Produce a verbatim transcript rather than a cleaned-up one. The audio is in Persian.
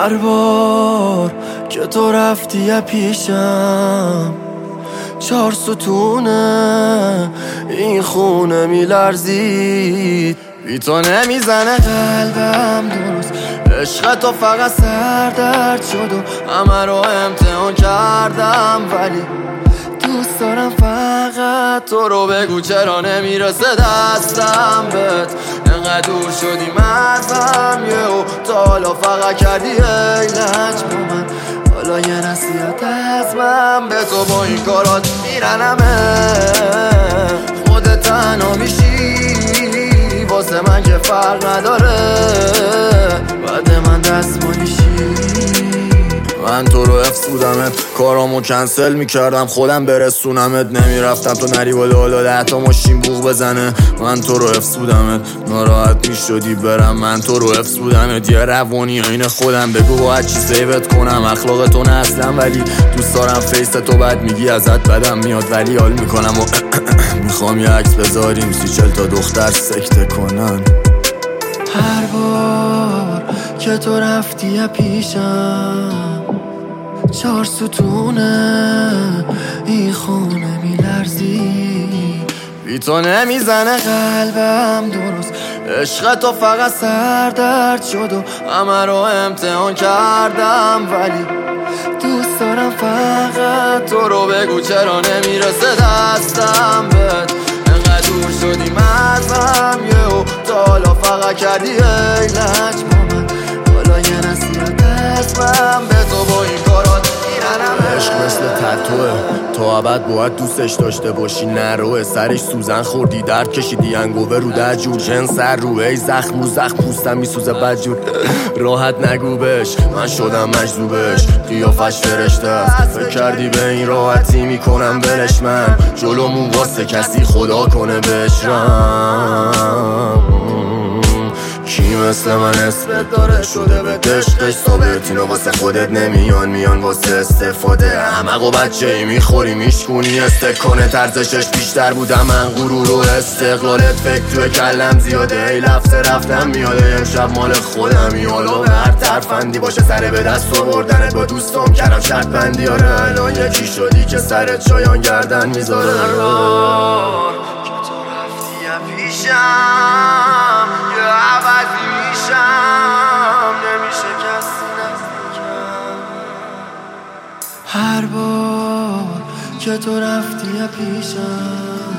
هر بار که تو رفتی پیشم چهار ستونه این خونه میلرزید، بی تو نمیزنه قلبم درست. عشق تو فقط سردرد شد و همه رو امتحان کردم، ولی دوست دارم فقط تو رو. بگو چرا نمیرسه دستم بهت، انقدر دور شدی ازم یه و تا حالا فقط کردی ایلج با من. حالا یه نصیحت از من به تو، با این کارات میرنمه خودت تنها میشی واسه من که فرق نداره، بعد من دستمالیشی. من تو رو حفظ بودمت، کارامو کنسل میکردم خودم برسونمت، نمیرفتم تو نری بالا حالا ده تا ماشین بوق بزنه. من تو رو حفظ بودمت، ناراحت میشدی برم. من تو رو حفظ بودمت، یه روانی عین خودم. بگو باید چی سیوت کنم، اخلاق تو نه اصلا، ولی دوست دارم فیس تو. بعد میگی ازت بدم میاد ولی حال میکنم و میخوام یه عکس بذاریم سی چل تا دختر سکته کنن. هر بار که تو رفتی پیشم چهار ستونه این خونه میلرزی، بی تو نمیزنه قلبم درست. عشق تو فقط سردرد شد و همه رو امتحان کردم، ولی دوست دارم فقط تو رو. بگو چرا نمیرسه دستم بهت، انقدر دور شدیم ازم یه و تا حالا فقط کردی ایلج با من. حالا یه نصیحت از من به تو، با این کارات میرنم. عشق مثل تتوه، تو ابد باید دوستش داشته باشی، نروه. سرش سوزن خوردی درد کشیدی انگوه رو در جور جن سر رو ای زخم رو زخم پوستم میسوزه بدجور. راحت نگو بش من شدم مجذوبش، قیافش فرشته است. فکر کردی به این راحتی میکنم بلش، من جلومون واسه کسی خدا کنه بشرم. کی مثل من اسمت داره شده به دشتش ثابت، اینو واسه خودت نمیان میان واسه استفاده. همه و بچه ای میخوری میشکونی استکنه، ترزشش بیشتر بودم من غرور و استقلالت. فکر توی کلم زیاده ای لفظ رفتم میاده، امشب مال خودم یالا به هر ترفندی باشه سر به دست و بردنت با دوستم کردم شرط بندی. آره الان یکی شدی که سرت شایان گردن میذاره. که تو رفتی پیشم یه عوضی میشم، نمیشه کسی نزدیکم. هر بار که تو رفتی پیشم